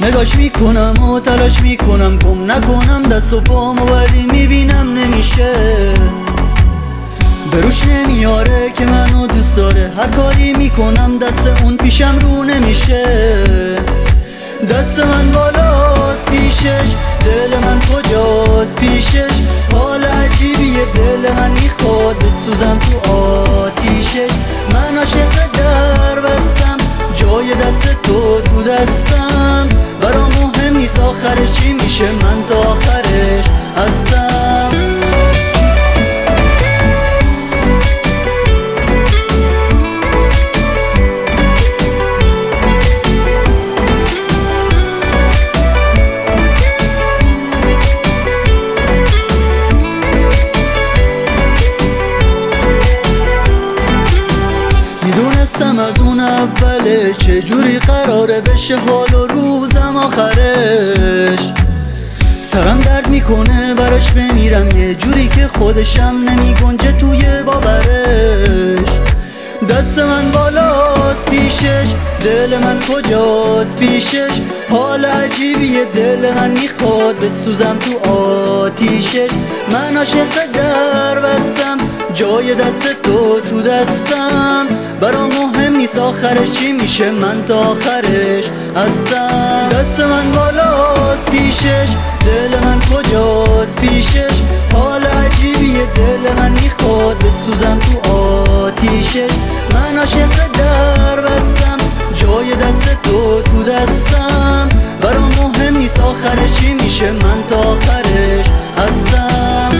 نگاش میکنم و تلاش میکنم گم نکنم دست و پامو، ولی میبینم نمیشه. بروش نمیاره که منو دوست داره، هر کاری میکنم دست اون پیشم رو نمیشه. دست من بالاست پیشش، دل من کجاست پیشش. حال عجیبیه دل من میخواد بسوزم تو آتیشش. من عاشق در بستم جای دست تو دستم، برام مهم نیست آخرش چی میشه، من تا آخرش هستم. میدونستم از اون اوله چجوری قراره بشه حال و روزم آخرش. سرم درد میکنه براش بمیرم یه جوری که خودشم نمیگنجه توی باورش. دست من بالاست پیشش، دل من کجاست پیشش. حال عجیبیه دل من میخواد بسوزم تو آتیشش. من عاشق در بستم جای دست تو دستم، برام مهم نیست آخرش چی میشه، من تا آخرش هستم. دست من بالاست پیشش، دل من کجاست پیشش. حال عجیبیه دل من میخواد بسوزم تو آتیشش. من عاشق در بستم جای دست تو دستم، برام مهم نیست آخرش چی میشه، من تا آخرش هستم.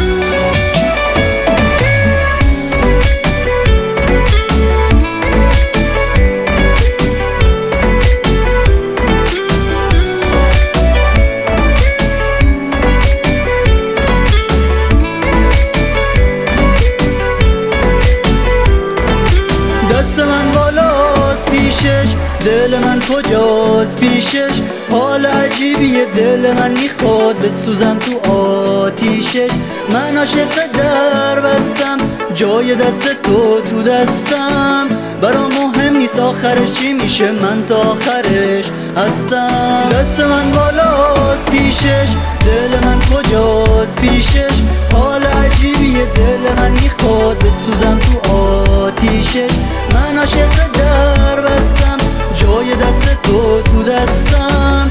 دست من بالاست پیشش، دل من کجاست پیشش. حال عجیبیه دل من میخواد بسوزم تو آتیشش. من عاشق در بستم جای دست تو دستم، برام مهم نیست آخرش چی میشه، من تا آخرش هستم. دست من بالاست پیشش، دل من کجاست پیشش. حال عجیبیه دل من میخواد بسوزم تو آتیشش. من عاشق در بستم جای دست تو دستم،